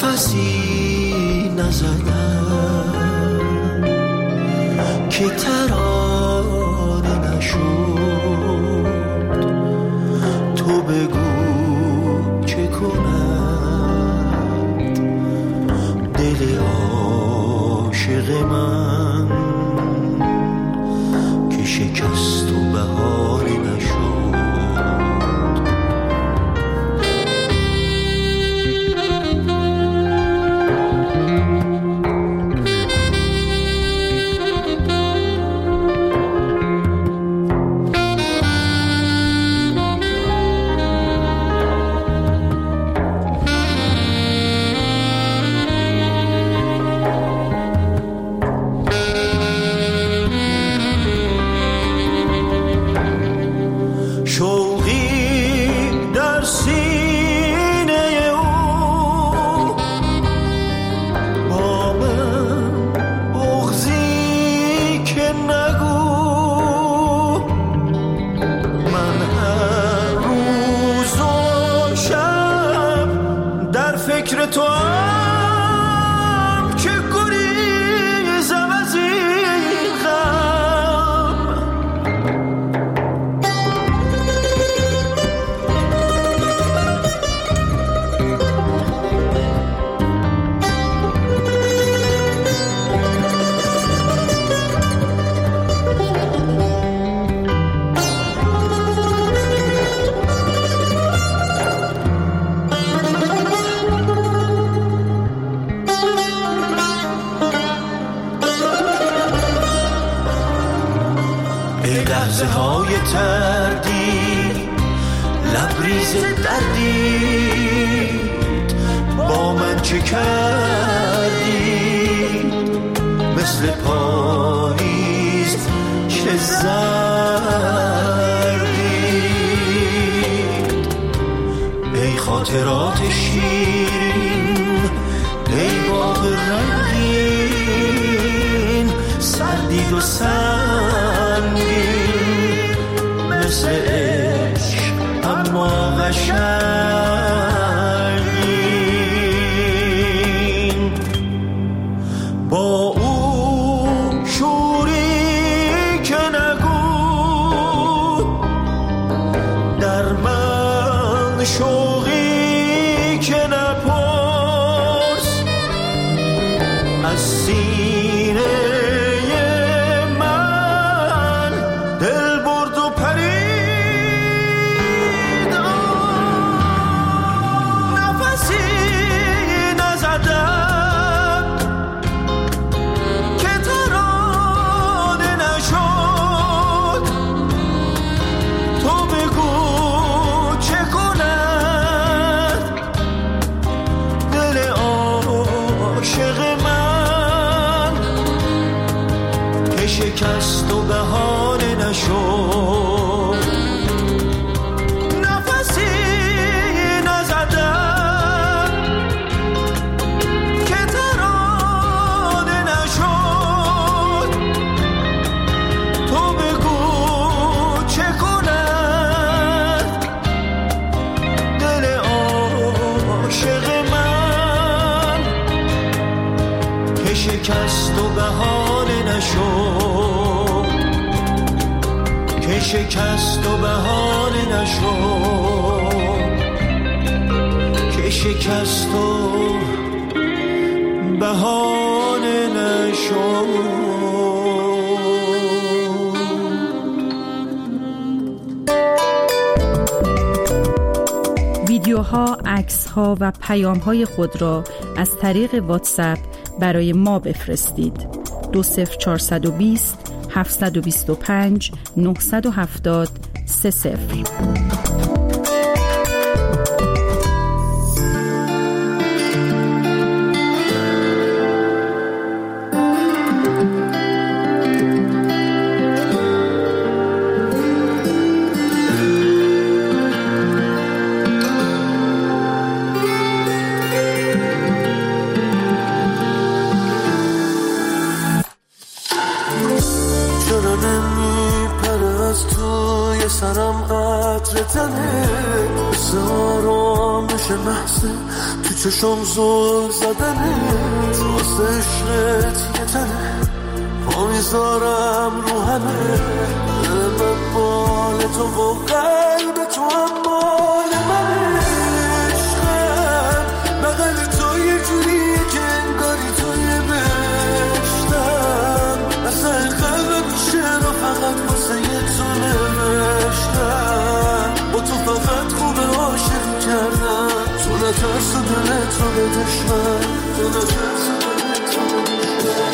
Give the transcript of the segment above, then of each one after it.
نفسی نزدم که ترانه نشد. تو بگو چه کند دل عاشق من که شکست و بهانه نشد. فکر تو هم که گریزم از این غم. لحظه های تردید لبریز دردید با من چه کردید؟ مثل پاییز چه زردید. ای خاطرات شیرین، ای باغ رنگین، سردید و سنگین مثل عشق اما قشنگین. با او شوری که نگو، در من شوقی که نپرس. از سینه شکست و بهانه نشد. نفسی نزدم که ترانه نشد. تو بگو چه کند دل عاشق من که شکست و بهانه نشد. که شکست و بهانه نشد. که شکست و بهانه نشد. ویدیوها، عکس‌ها و پیام‌های خود را از طریق واتساپ برای ما بفرستید. 20420 725 970 30. سرم قطر تنه، مثل آرامش محض تو چشم زل زدنت واسه عشقت یه تنه پا میذارم رو همه من مال تو و قلب تو هم مال منه عشقم بغل تو یه جوریه که انگاری توی بهشتم اصلا قلبم شعر رو فقط واسه یه تو نوشتم با تو فقط خوبه عاشق کردم تو نترس و دلت رو به دشمن تو نترس و دلت رو به دشمن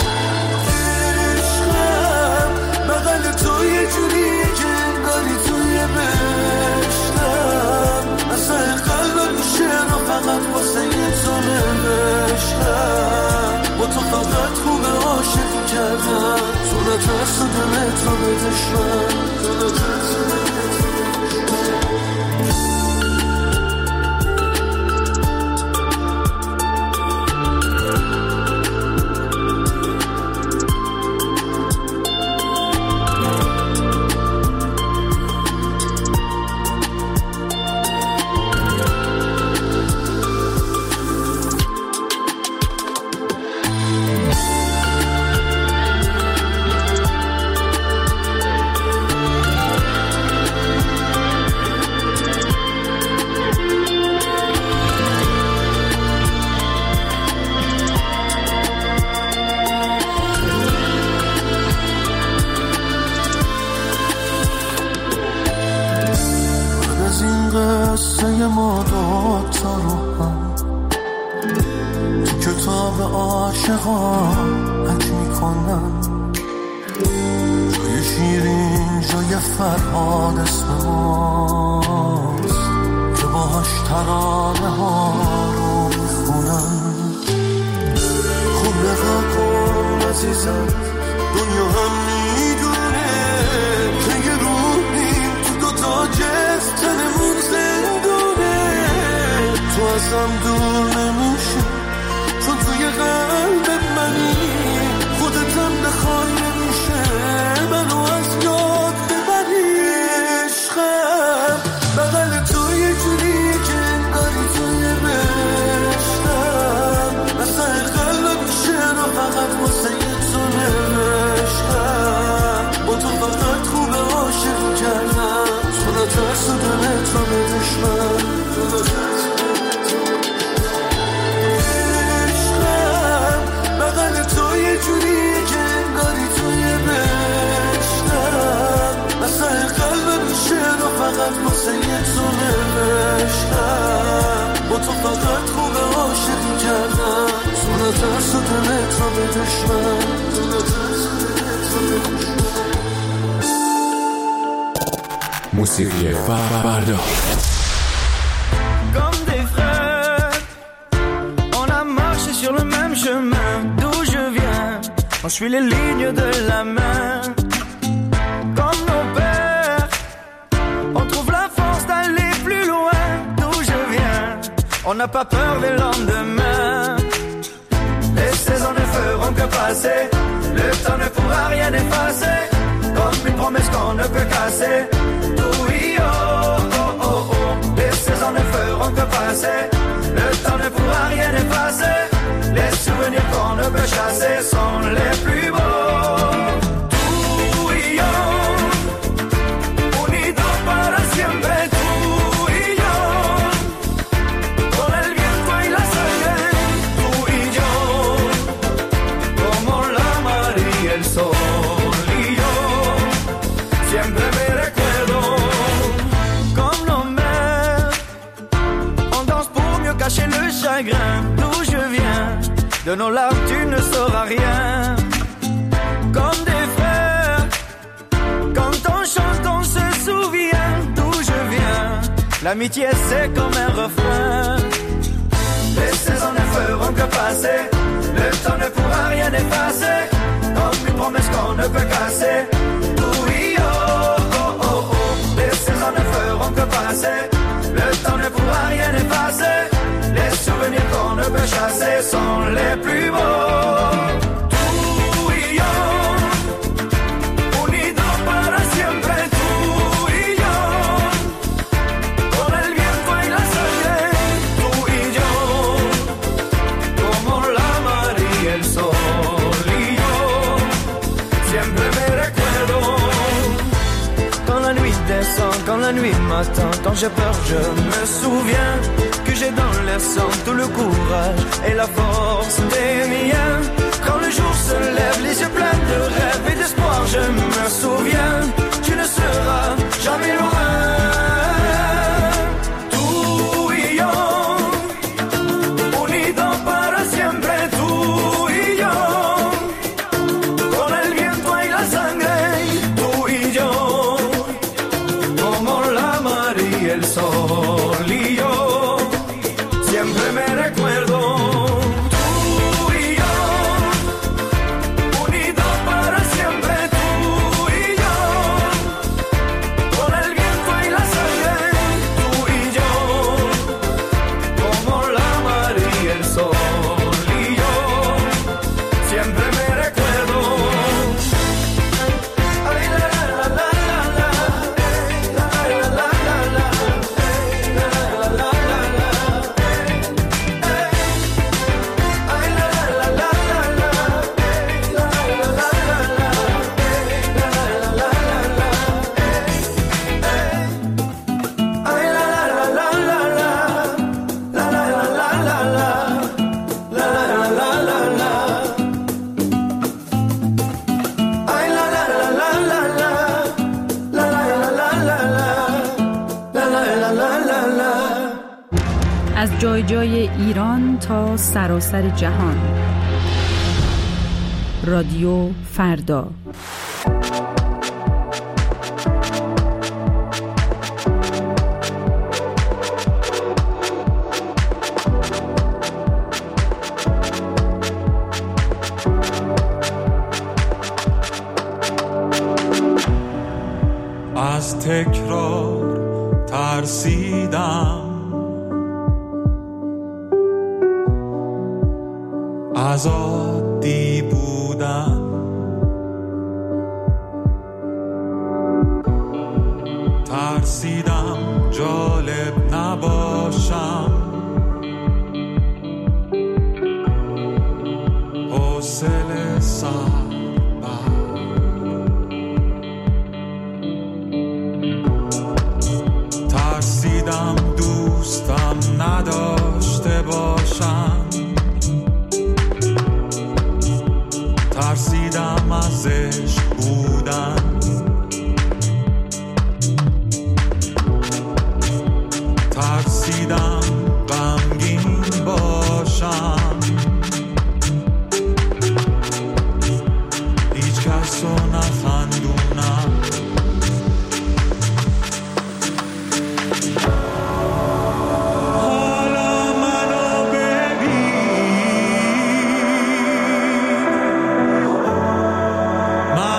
عشقم بغل تو یه جوریه که انگاری توی بهشتم اصلا قلبم شعر رو فقط واسه یه تو نوشتم با تو فقط خوبه عاشق کردم تو نترس و دلت رو به دشمن تو نترس و دلت رو به ما دوتا رو هم تو کتاب عاشقان حک میکنم جای شیرین جای فرهاد اسم ماست که باهاش ترانه ها رو میخونم خوب نگاه کن عزیزم دنیا هم میدونه که یه روحیم تو دوتا جست تنمون تو ازم دور نمیشه چون توی قلب منی خودتم بخوای نمیشه منو از یاد ببری عشقم بغل تو یه جوریه که انگاری توی بهشتم اصلا قلبم شعر رو فقط واسه یه تو نوشتم با تو فقط خوبه عاشق کردم تو نترس و دلت رو به دشمن تو نترس جوریه که انگاری توی بهشتم اصلا قلبم شعر رو فقط واسه یه تو نوشتم با تو فقط خوبه عاشقی کردم تو نترس و دلت رو به دشمن تو نترس و دلت رو به دشمن موسیقی فردا Comme des frères on a marché sur le même chemin on suit les lignes de la main comme nos pères on trouve la force d'aller plus loin d'où je viens on n'a pas peur des lendemains les saisons ne feront que passer le temps ne pourra rien effacer comme une promesse qu'on ne peut casser oui oh oh oh oh les saisons ne feront que passer le temps ne pourra rien effacer les souvenirs qu'on ne peut chasser sont les plus beaux. Tú y yo, unidos para siempre. Tú y yo, con el viento y la sangre. Tú y yo, como la mar y el sol. Y yo, siempre me recuerdo comme nos mères. On danse pour mieux cacher le chagrin. D'où je viens. De nos larmes tu ne sauras rien. Comme des frères, quand on chante on se souvient d'où je viens. L'amitié c'est comme un refrain. Les saisons ne feront que passer. Le temps ne pourra rien effacer. Comme une promesse qu'on ne peut casser. Oui oh oh oh oh. Les saisons ne feront que passer. Le temps ne pourra rien effacer. Les souvenirs qu'on ne peut chasser sont les plus beaux. Tú y yo, unidos para siempre. Tú y yo, con el viento y la sangre. Tú y yo, la nuit m'attend, quand j'ai peur je me souviens que j'ai dans l'air sang tout le courage et la force des miens. Quand le jour se lève, les yeux pleins de rêves et d'espoir, je me souviens, tu ne seras jamais loin. Tú y yo, unidos para siempre, tú y yo, con el viento y la sangre, tú y yo, como la mar y el sol y yo, siempre me recuerdo. از جای جای ایران تا سراسر جهان. رادیو فردا. از تکرار ترسیدم، از عادی بودن ترسیدم، جالب نباشم، حوصله سر ترسیدم دوستم نداشته باشم، ترسیدم از عشق بودن، ترسیدم غمگین باشم، هیچ کس رو نخندونم. My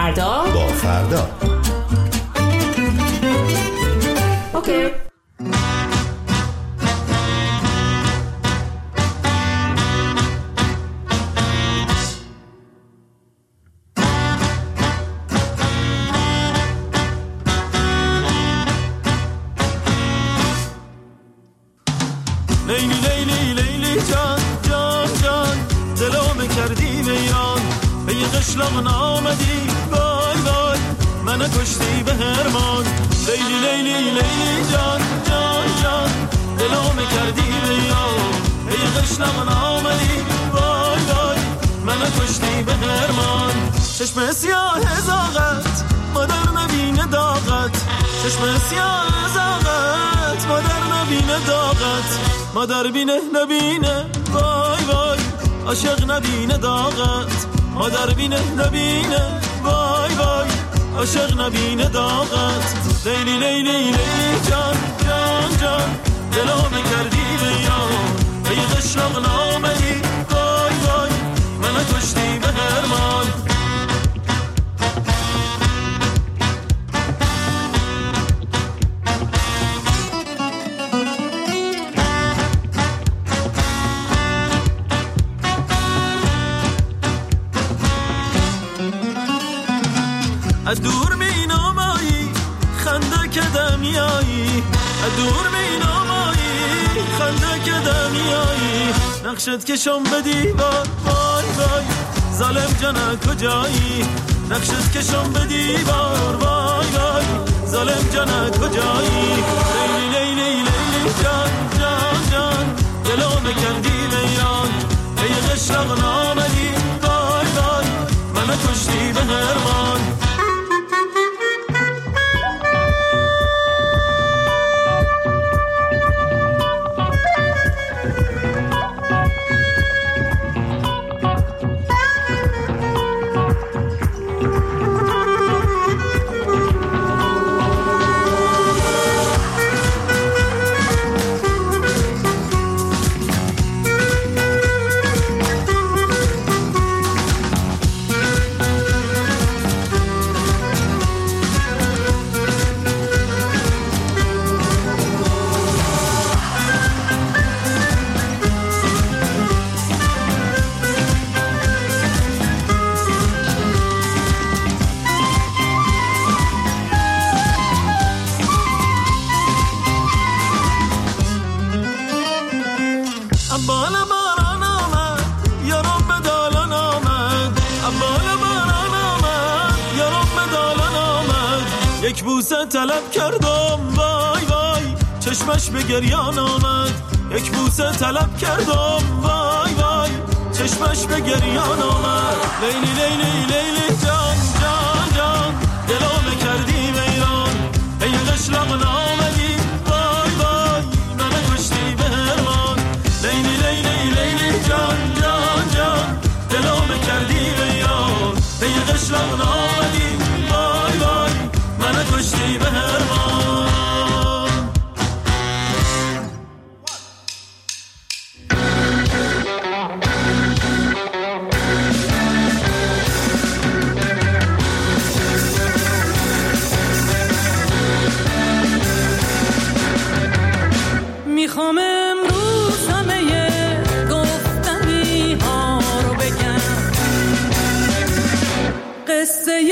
فردا با فردا. اوکی. لیلی لیلی لیلی جان جان جان دلو کردی ویران به یه قشلاق نامدی وای وای من کشتی به هرمان لیلی لیلی لیلی جان جان جان دلو کردی ویران به یه قشلاق نامدی وای وای من کشتی به هرمان چشم سیاه زاغت مادر نبینه داغت چشم سیاه زاغت مادر نبینه داغت مادر بینه نبینه وای وای عاشق نبینه داغت مادر بینه نبینه وای وای عاشق نبینه داغت لیلی لیلی لیلی جان جان جان دلو کردی ویران به یه قشلاق نامدی وای وای من کشتی به هرمان از دور می نامایی خنده که دمیایی از دور می نامایی خنده که دمیایی نقشت کشم به دیوار وای وای ظالم جانه کجایی نقشت کشم به دیوار وای وای ظالم جانه کجایی لیلی لیلی لیلی جان جان جان دلو کردی ویران به یه قشلاق نامدی وای وای من کشتی به هرمان یک بوسه طلب کردم وای وای چشمش به گریان آمد یک بوسه طلب کردم وای وای چشمش به گریان آمد لیلی لیلی لیلی جان جان جان دلو کردی ویران ای قشلاق نامدی وای وای من کشتی به هرمان لیلی لیلی لیلی جان جان جان دلو کردی ویران ای قشلاق نامدی وای وای من کشتی به هرمان میخوام امروز همه گفتنی ها رو بگم قصه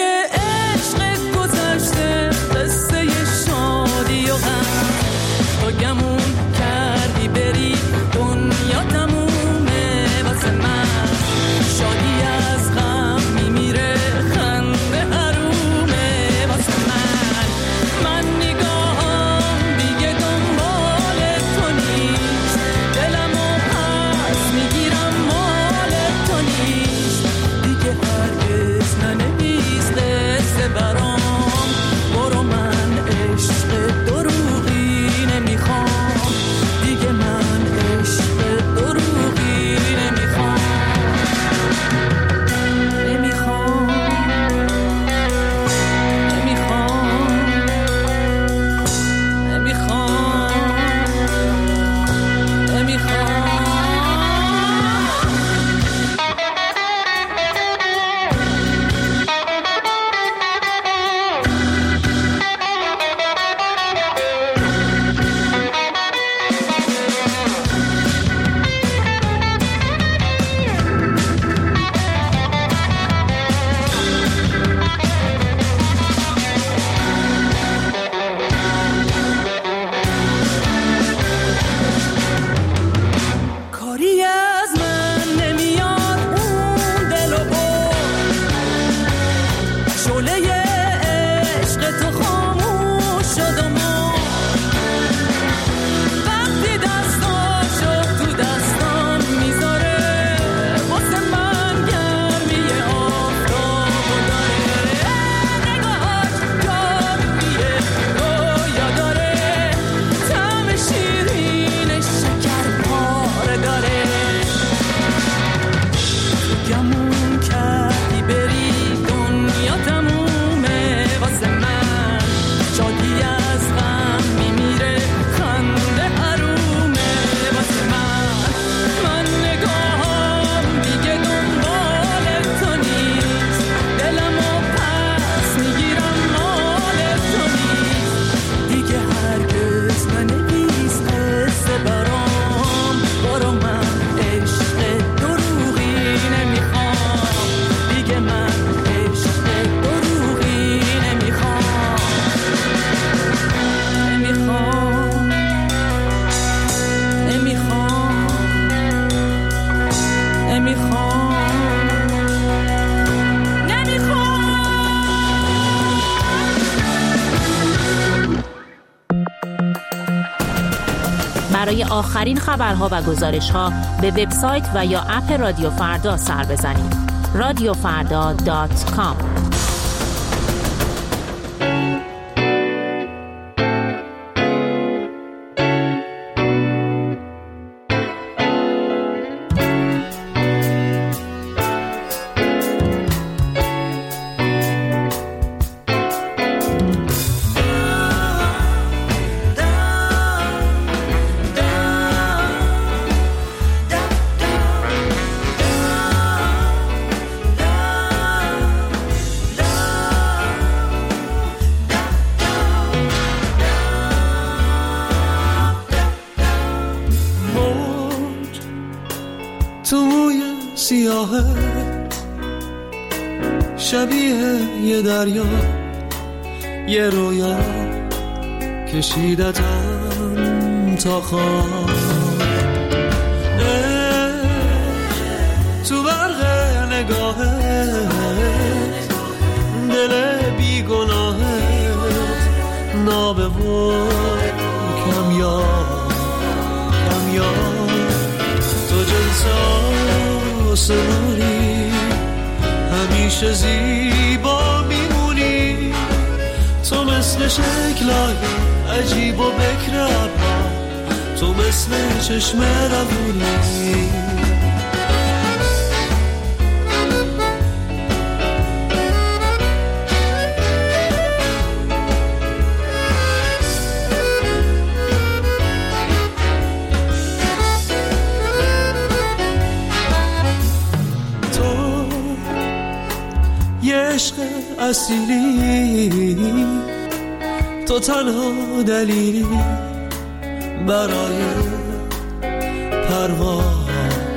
برای آخرین خبرها و گزارش‌ها به وبسایت و یا اپ رادیو فردا سر بزنید. radiofarda.com. شبیه یه دریا، یه رویا کشیدتم تا خواب، تو برق نگاهت دل بیگناهت نابه و کمیاب تو جنس آسمانی همیشه زیبا میمونی، تو مثل شکلای عجیب و بکرم، تو مثل چشم روونی. عشق اصیلی، تو تنها دلیلی برای پرواز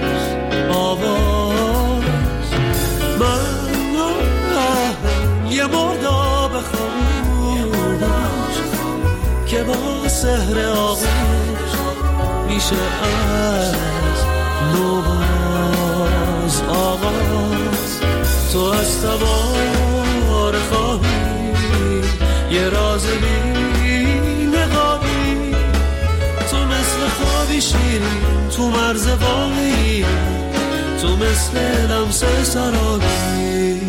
آواز. من یه مرداب خاموش که با سحر آغوش میشه از نوباز آغاز. تو از تبار خواهی یه راز بی نقابی، تو مثل خوابی شیرین تو مرز واقعی، تو مثل لمس سرابی.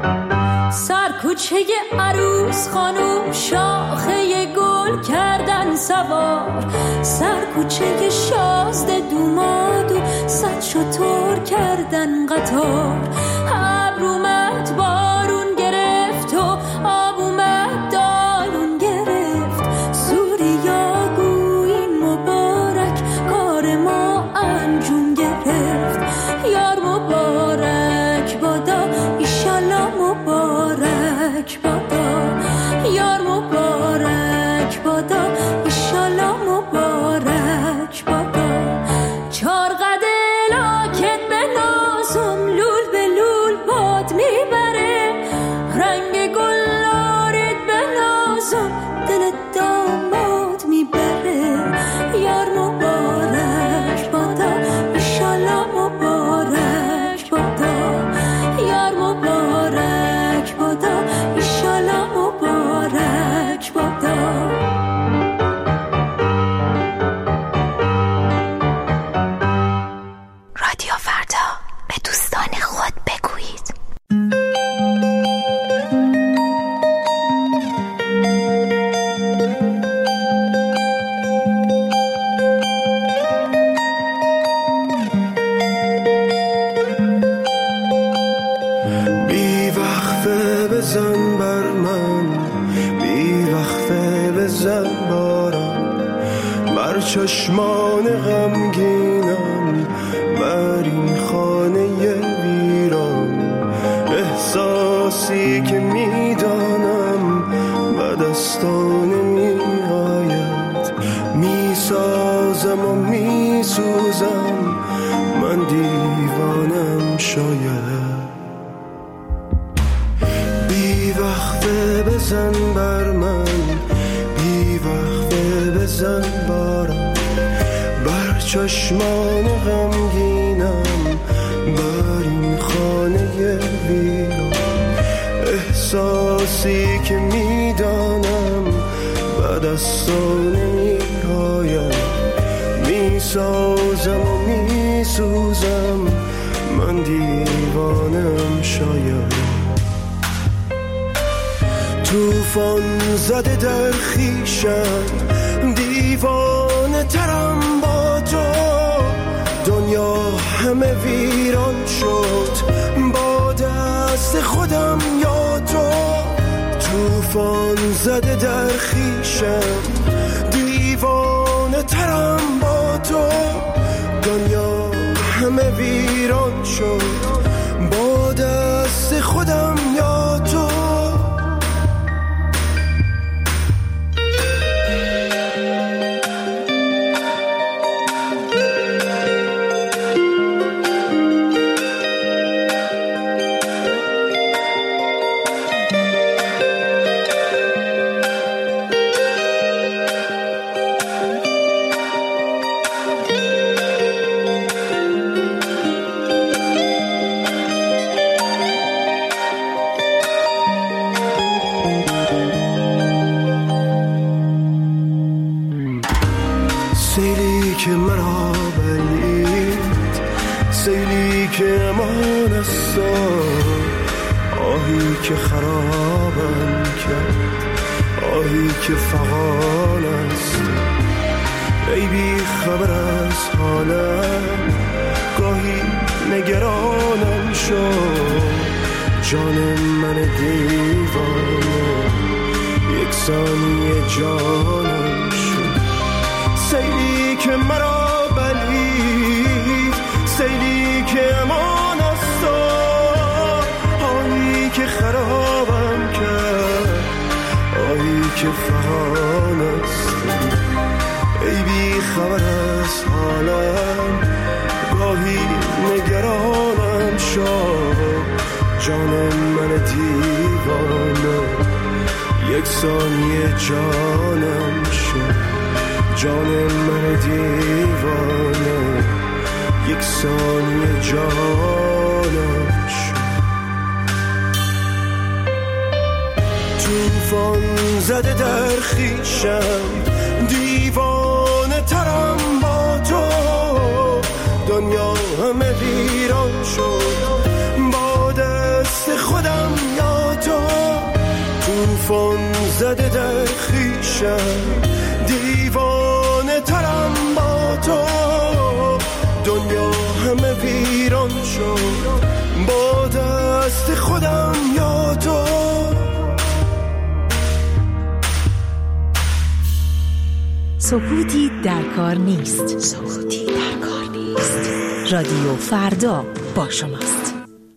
عروس خانوم شاخه گل کردن سوار، سر کوچه شازده دوماد و صد شتر کردن قطار. ابر اومد بارون گرفت و آب اومد دالون گرفت. سوریا گویی مبارک کار ما انجام گرفت. یار مبارک بادا ایشالا مبارک بادا. یار مبارک بادا ایشالا مبارک بادا. چار قده لاکت به نازم لول به لول باد میبره. رنگ گل آرید به نازم دل داماد میبره. یار مبارک بادا ایشالا مبارک بادا. یار مبارک بادا ایشالا مبارک بادا. رادیو فردا، به دوستان خود بگویید. بی وقفه بزن بر من، بی وقفه بزن بارم بر چشمان غمگینم، بر این خانه ویران. احساسی که میدانم به دستان میآید، میسازم و میسوزم، من دیوانم شاید. بی وقفه بزن بر من، بی وقفه بزن بارم بر چشمان غمگینم، بر این خانه ویران. احساسی که میدانم به دستان میآید، میسازم و میسوزم، من دیوانم شاید. توفان زده در خیشم، دیوانه ترم با تو. دنیا همه ویران شد با دست خودم یا تو. توفان زده در خیشم، دیوانه ترم با تو. دنیا همه ویران شد با دست خودم یا تو. سیلی که مرا بلید، سیلی که امان است، آهی که خرابم کرد، آهی که فغان است. ای بی خبر از حالم، گاهی نگرانم شد. جان من دیوانه یک ثانیه جانم شد. سیلی که مرا بلید، سیلی که امان است، آهی که خرابم کرد، آهی که فغان است. ای بی خبر از حالم، گاهی نگرانم شد. جان من دیوانه یک ثانیه جانم شد. جان من دیوانه یک ثانیه جانم شد. توفان زده در خیشم، دیوانه ترم با تو. دنیا همه ویران شد با دست خودم یا تو. توفان زده در خیشم، دیوانه همه ویران شد با دست خودم یا تو. سکوتی در کار نیست. سکوتی در کار نیست. رادیو فردا با شماست.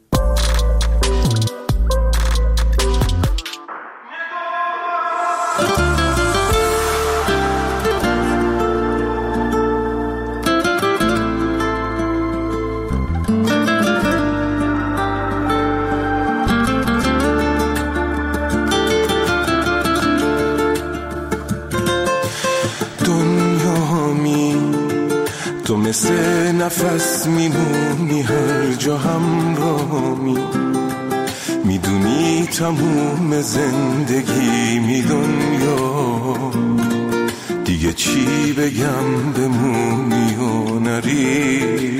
تو مثل نفس میمونی هر جا همراهمی، میدونی تموم زندگی می دنیا، دیگه چی بگم بمونی و نری.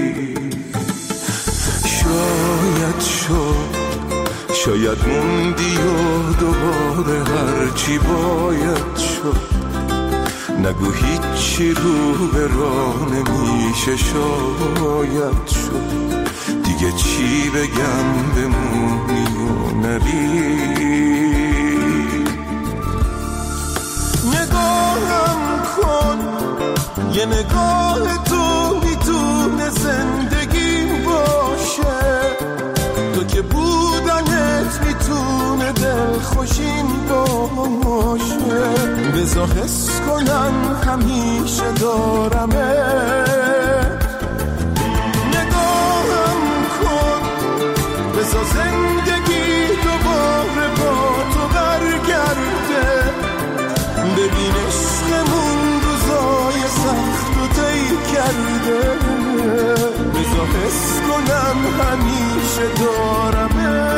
شاید موندی و دوباره هرچی باید شد، نگو هیچی رو به راه نمیشه شاید شد، دیگه چی بگم بمونی و نری. نگاهم کن یه نگاه تو میتونه زندگی باشه، تو که بودنت میتونه دلخوشین باشه. بذار حس کنم همیشه دارمه، نگاهم کن بذار زندگی دوباره با تو برگرده، ببین عشقمون روزای سخت و طی کرده. بذار حس کنم همیشه دارمه.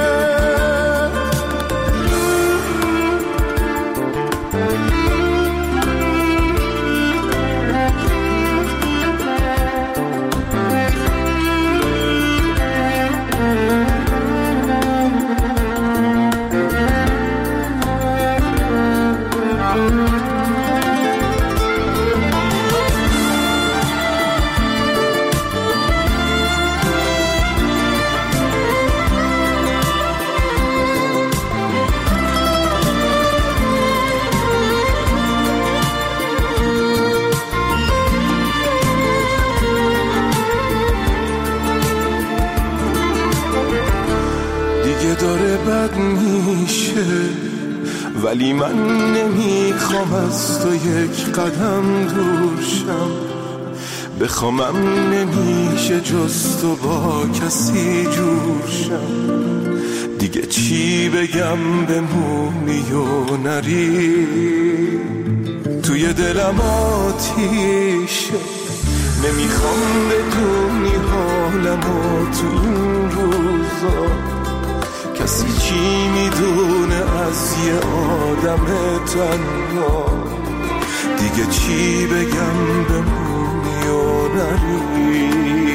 داره بد میشه ولی من نمیخوام از تو یک قدم دور شم، بخوامم نمیشه جز تو با کسی جور شم، دیگه چی بگم بمونی و نری. توی دلم آتیشه نمیخوام بدونی حالمو تو این روزا، کسی چی میدونه از یه آدم تنها، دیگه چی بگم بمونی و نری.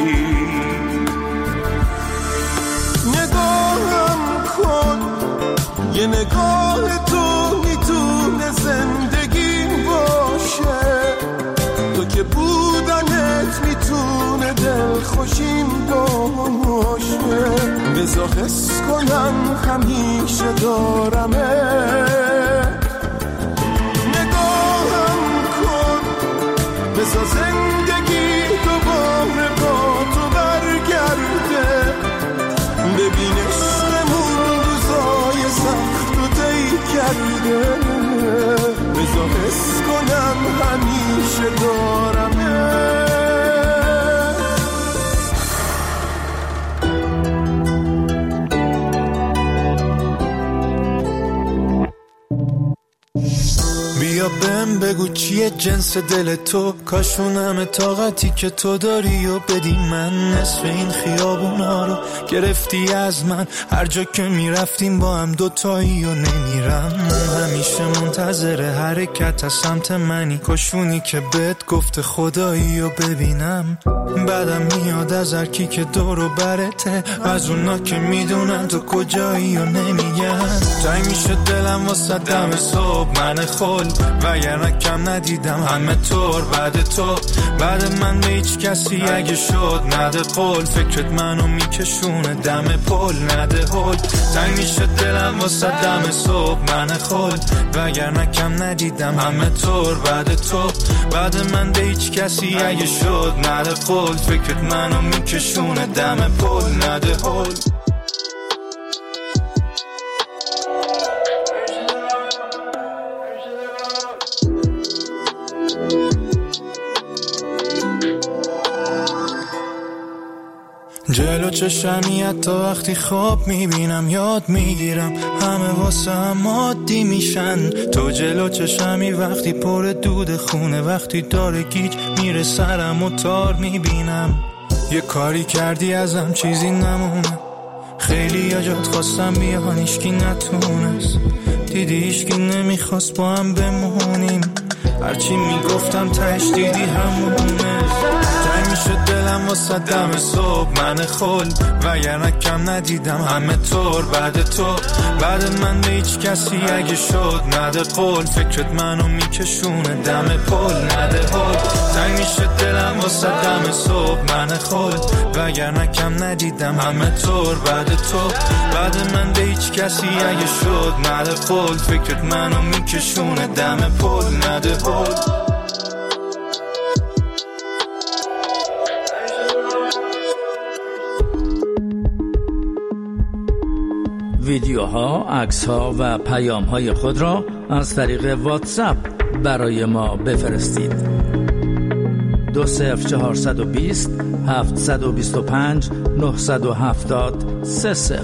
نگاهم کن یه نگاه تو میتونه زندگی باشه، تو که بودنت میتونه دلخوشین باشه. بذار حس کنم همیشه دارمه، نگاهم کن بذار زندگی دوباره با تو برگرده، ببین عشقمون روزای سخت و طی کرده. بذار حس کنم همیشه دارمه. بیا بهم بگو چیه جنس دل تو، کاشون همه طاقتی که تو داری و بدی من. نصف این خیابونا رو گرفتی از من، هر جا که میرفتیم با هم دوتایی و نمیرم. همیشه منتظر حرکت از سمت منی، کاشونی که بهت گفته خدایی و ببینم. بعدم میاد از هر کی که دور و برته، از اونا که میدونن تو کجایی و نمیگن. تای میشه دلم واسه دم صبح من خل، وگرنه کم ندیدم همه طور بعد من به هیچ کسی اگه شد نده قول، فکرت منو میکشونه دم پل نده هول، تنگ میشه دلم واسه دم صبح من خل، وگرنه کم ندیدم همه طور بعد من به هیچ کسی اگه شد نده قول، فکرت منو میکشونه دم پل نده هول. جلو چشمی حتی وقتی خواب میبینم یاد میگیرم همه واسه هم عادی میشن، تو جلو چشمی وقتی پر دود خونه، وقتی داره گیج میره سرم و تار میبینم، یه کاری کردی ازم چیزی نمونه، خیلی یا جات خواستم بیان ایشکی نتونست، دیدی ایشکی نمیخواست با هم بمونیم، هرچی میگفتم تش دیدی همونه، تنگ میشه دلم واسه دم صبح من خل، وگرنه کم ندیدم همه طور بعد من به هیچ کسی اگه شد نده قول، فکرت منو میکشونه دم پل نده هول، تنگ میشه دلم واسه دم صبح من خل، وگرنه کم ندیدم همه طور بعد من به هیچ کسی اگه شد نده قول، فکرت منو میکشونه دم پل نده هول. ویدیوها، عکس‌ها و پیام‌های خود را از طریق واتساپ برای ما بفرستید. 20420 725 970 30.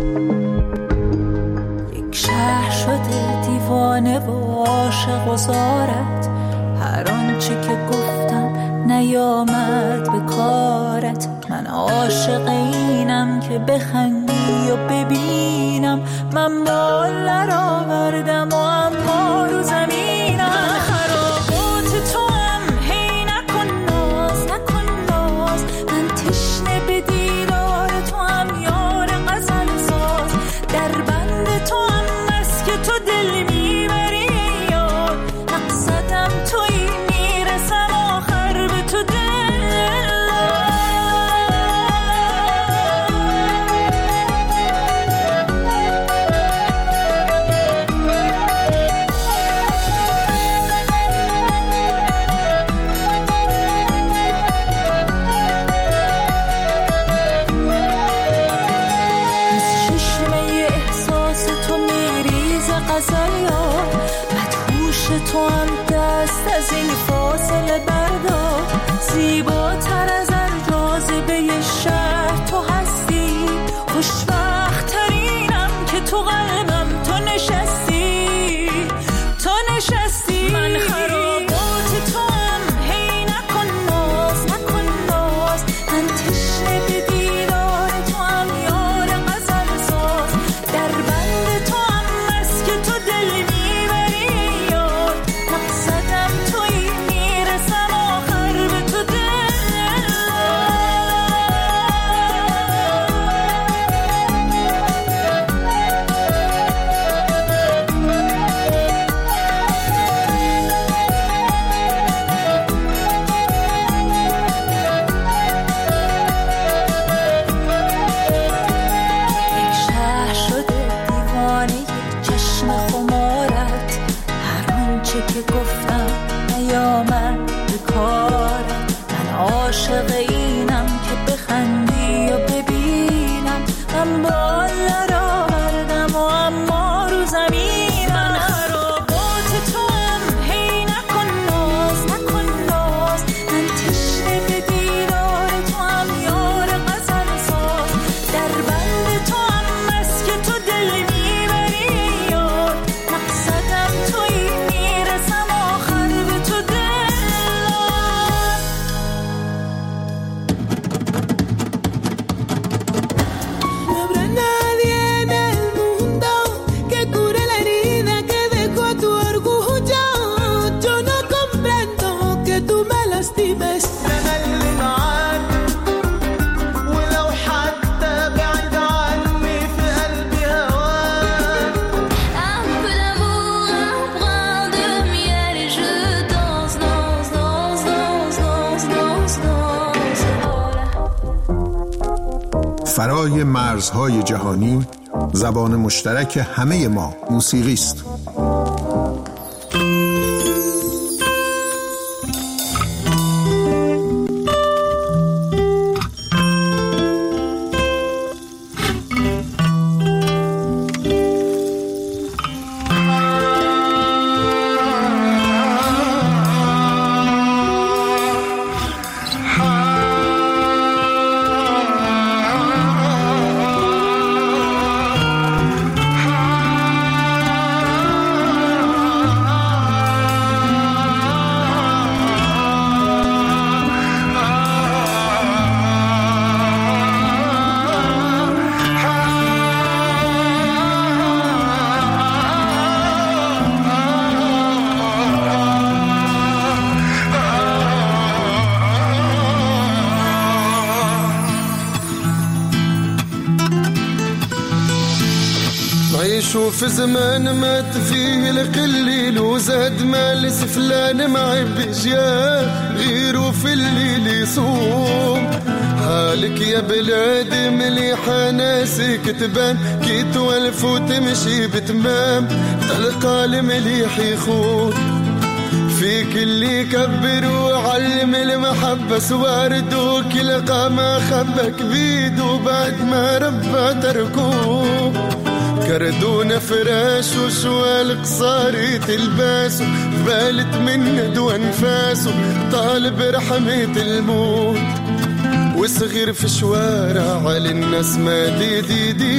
یک شهر شده دیوانه و عاشق و زارت، هر آنچه که گفتم نیامد به کارت، من عاشق اینم که بخندی و ببینم، من بال آوردم و اما رو زمینم، خرابات تو هم هی نکن ناز من تشنه به دیدار تو هم یار غزل ساز، در بند تو هم بس که تو دل میبری یاد، مقصدم توی میرسم آخر به تو دل. تو هم دست از این فاصله بردار، زیباتر از هر جاذبه شهر تو هستی، خوشبخت ترینم که تو قلبم تو نشستی من خرابات تو هم هی نکن ناز من تشنه به دیدار تو هم یار غزل ساز، در بند تو هم بس که تو دل میبری یاد، مقصدم توی میرسم آخر به تو دل. که گفتم نیامد به کارم، من عاشق اینم که بخندی و ببینم، من بالا را بردم و اما رو زمینم، من خرابات تو هم هی نکن ناز من تشنه به دیدار تو هم یار غزل ساز، در بند تو هم بس که تو دل میبری یاد، مقصدم توی میرسم آخر به تو دل. فرای مرزهای جهانی، زبان مشترک همه ما موسیقی است. في زمان مات فيه القليل وزاد مال سفلان ما بجاه غيره في الليل يصوم. حالك يا بلاد مليحة ناسك تبان كي توالف وتمشي بتمام تلقى المليح يخون فيك اللي يكبر وعلم المحبة سوارد وكلقى ما خبك بيد وبعد ما ربى تركوه. كردونا فراش وشوال قصاري تلباسه فبالت من ندو انفاسه طالب رحمة الموت وصغير في شوارع على الناس ما دي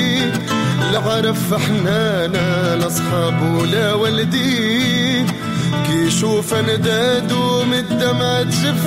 لعرف حنانا لاصحاب ولا والدين كي يشوف انداد ومدمع تشف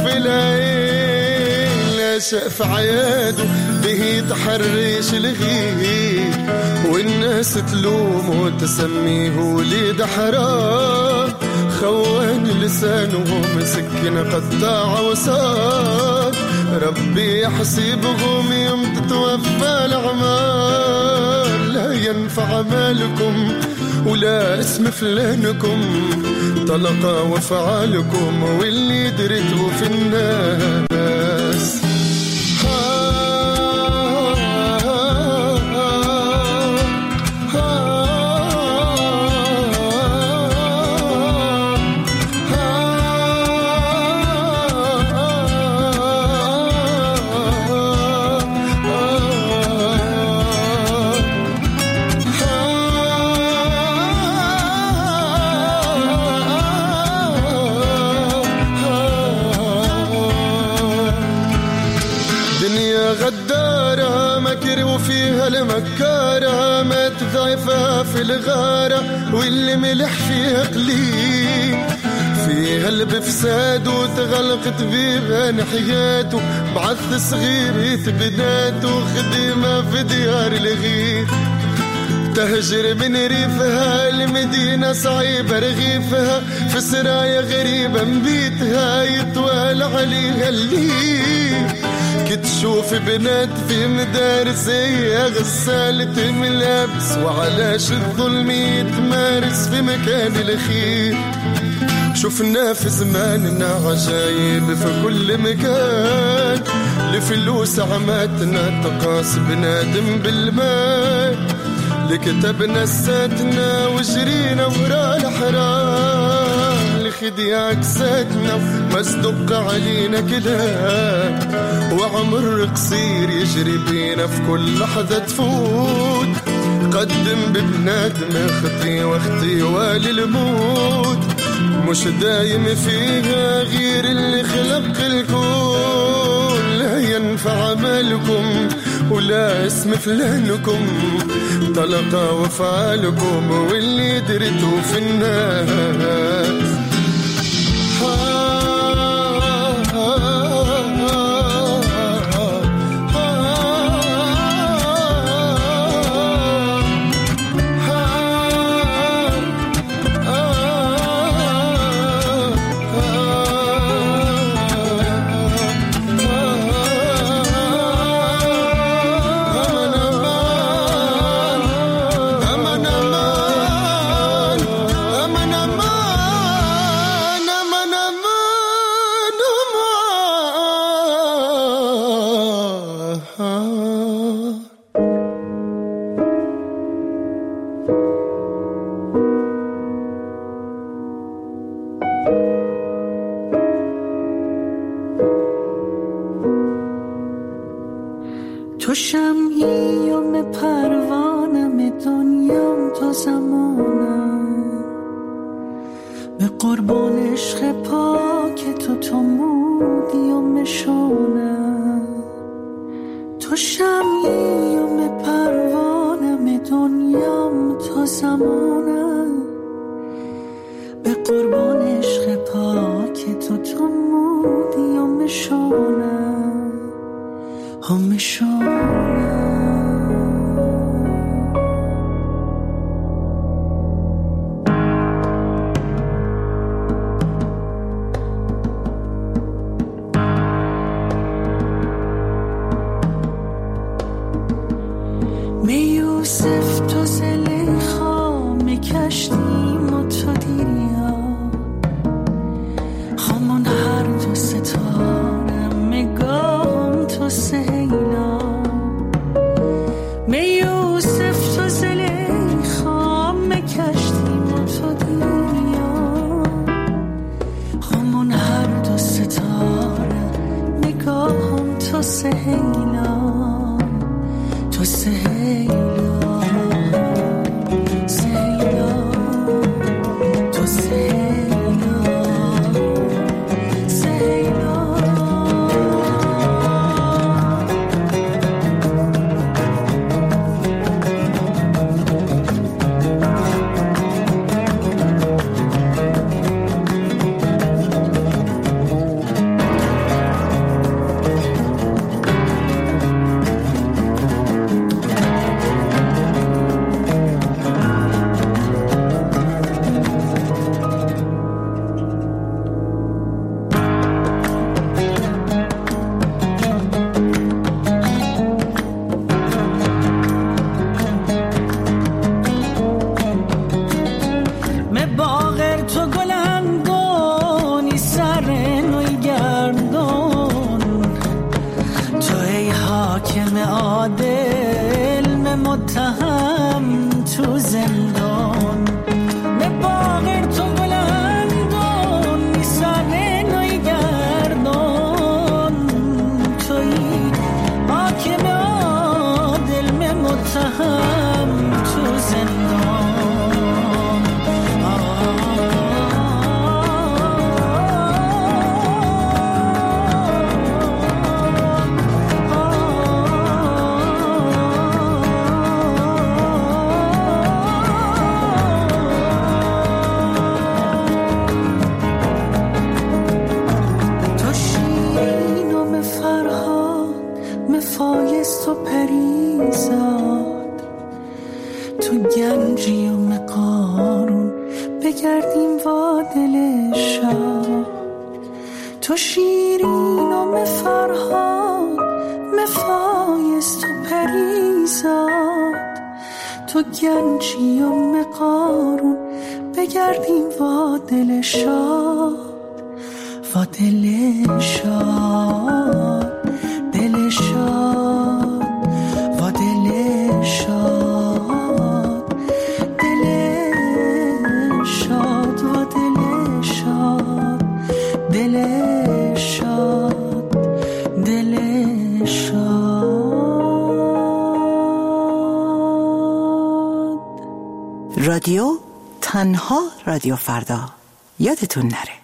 العين لا شاف عياده به تحرش الغير والناس تلوم وتسميه وليد حرام خوان لسانه مسكن قطاع وصار ربي يحسبهم يوم تتوفى الأعمار لا ينفع مالكم ولا اسم فلانكم طلق وفعالكم واللي درته في الناس المكارة ما تضعفها في الغارة واللي ملح فيها قليل فيها البفساد وتغلقت بيبان حياته بعث صغير بناته خدمة في ديار الغير تهجر من ريفها المدينة صعيبة رغيفها في سرايا غريبة مبيتها يطوال عليها الليل تشوف بنات في مدارس هي غسالة ملابس وعلاش الظلم يتمارس في مكان الخير شفنا في زماننا عجايب في كل مكان لفلوس عماتنا تقاس بنادم بالمال لكتبنا الساتنا وجرينا ورا الحرام لخديع كساتنا مصدق علينا كلام وعمر قصير يجري بينا في كل لحظة تفوت قدم ببنادم اختي واختي وللموت مش دايم فيها غير اللي خلق الكون لا ينفع مالكم ولا اسم فلانكم طلق وفعالكم واللي درتوا في الناس شمعی و پروانم دنیام تا زمانم به قربان عشق پاک تو مودی و مشونم تو شمعی و پروانم دنیام تا زمانم به قربان عشق پاک تو مودی و مشونم می یوسف تو زلیخا می کشتیم و تو دیریا همون هر دو ستاره میگم تو سهیلا می یوسف تو زلیخا می کشتیم و تو دیریا همون هر دو ستاره میگم تو سهیلا تو سهیلا رادیو تنها رادیو فردا یادتون نره.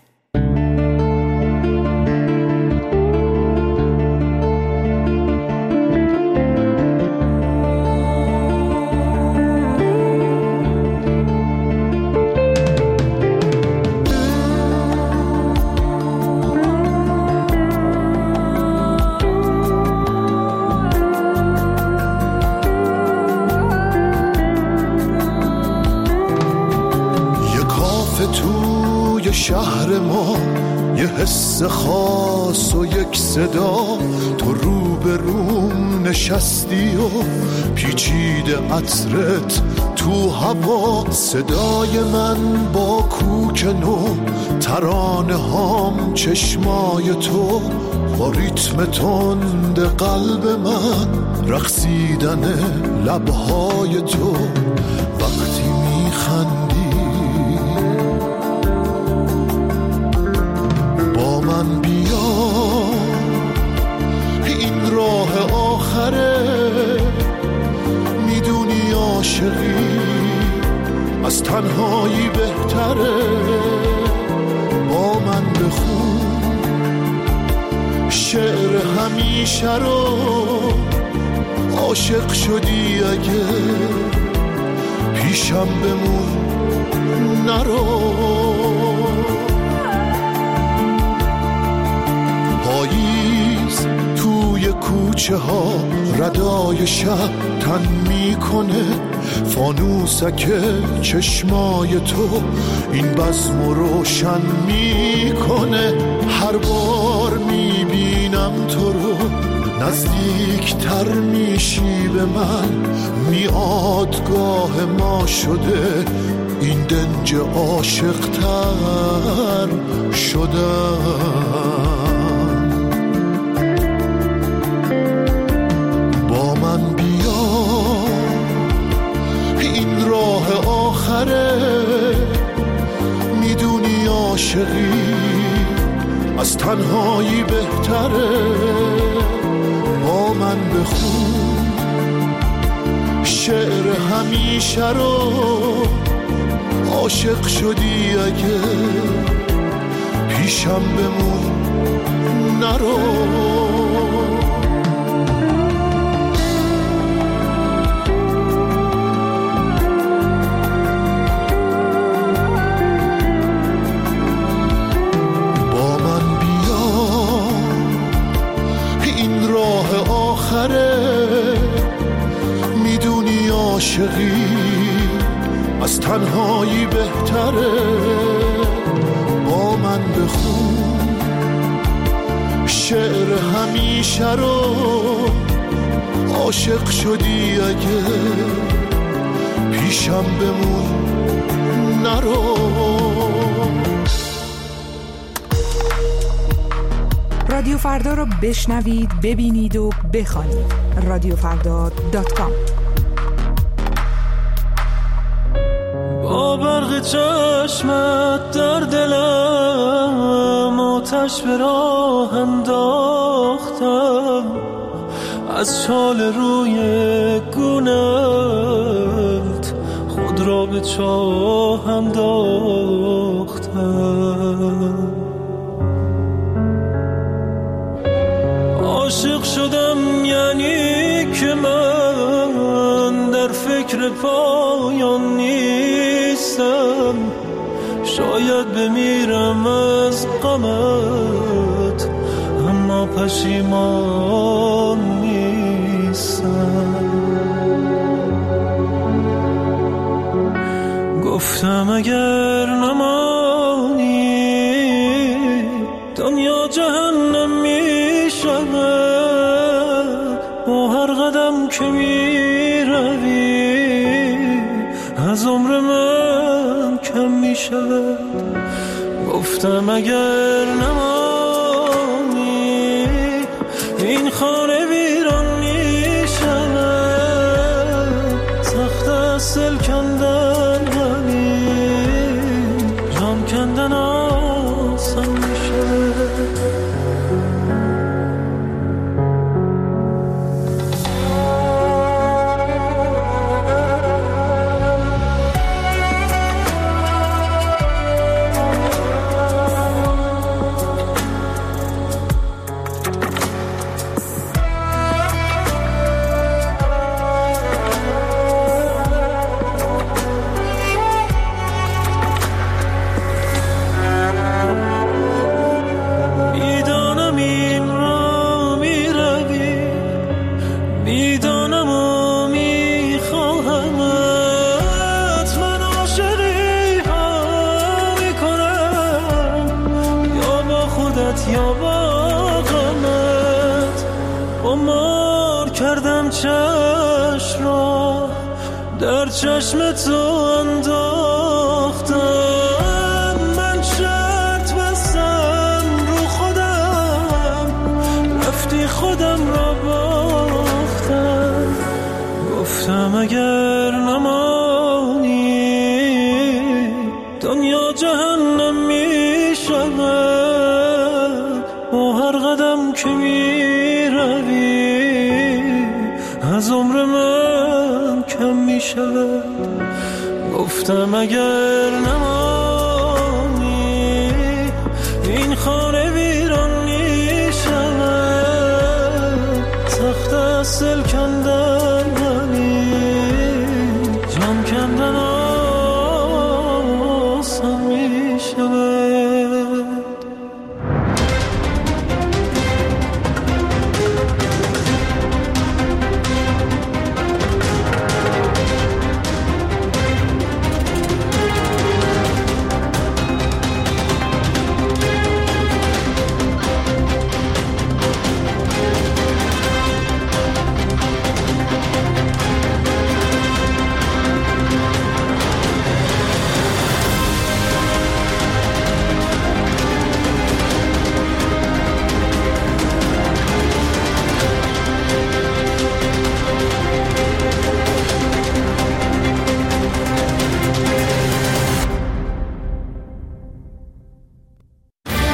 شهر ما یه حس خاص و یک صدا تو رو به روم نشستی و پیچیده عطرت تو هوا صدای من با کوک نو ترانه هام چشمای تو با ریتم تند قلب من رقصیدن لبهای تو وقتی میخندی من بیا این راه آخره تنهایی بهتره با من بخون شعر همیشه رو عاشق شدی اگه پیشم بمون نرو پاییز توی کوچه ها ردای شب تن میکنه فانوسک چشمای تو این بزم رو روشن میکنه هر بار میبینم تو رو نزدیک تر میشی به من میادگاه ما شده این دنج عاشق تر شدن با من بیا این راه آخره میدونی عاشقی از تنهایی بهتره با من بخون شعر همیشه رو عاشق شدی اگه پیشم بمون نرو با من بیا این راه آخره میدونی عاشقی از تنهایی بهتره با من بخون شعر همیشه رو عاشق شدی اگه پیشم بمون نرو رادیو فردا رو بشنوید ببینید و بخوانید رادیوفردا.com با برق چشمت در دلم آتش به راه انداختم از شال روی گونت خود را به چاه انداختم عاشق شدم یعنی که من در فکر پایان نیستم شاید بمیرم از غمت اما پشیمان نیستم گفتم اگر نمانی دنیا جهنم میشود با هر قدم که میروی از عمر من کم میشود گفتم اگر نمانی این خانه ویران میشود سخت است دل کندن ولی جان کندن آسان میشود یا با غمت عمر کردم چشم را در چشم تو انداختم من شرط بستم رو خودم رفتی خودم را باختم گفتم اگر نمانی دنیا جهنم می شود با هر قدم که می روی از عمر من کم می شود گفتم اگر نمانی این خانه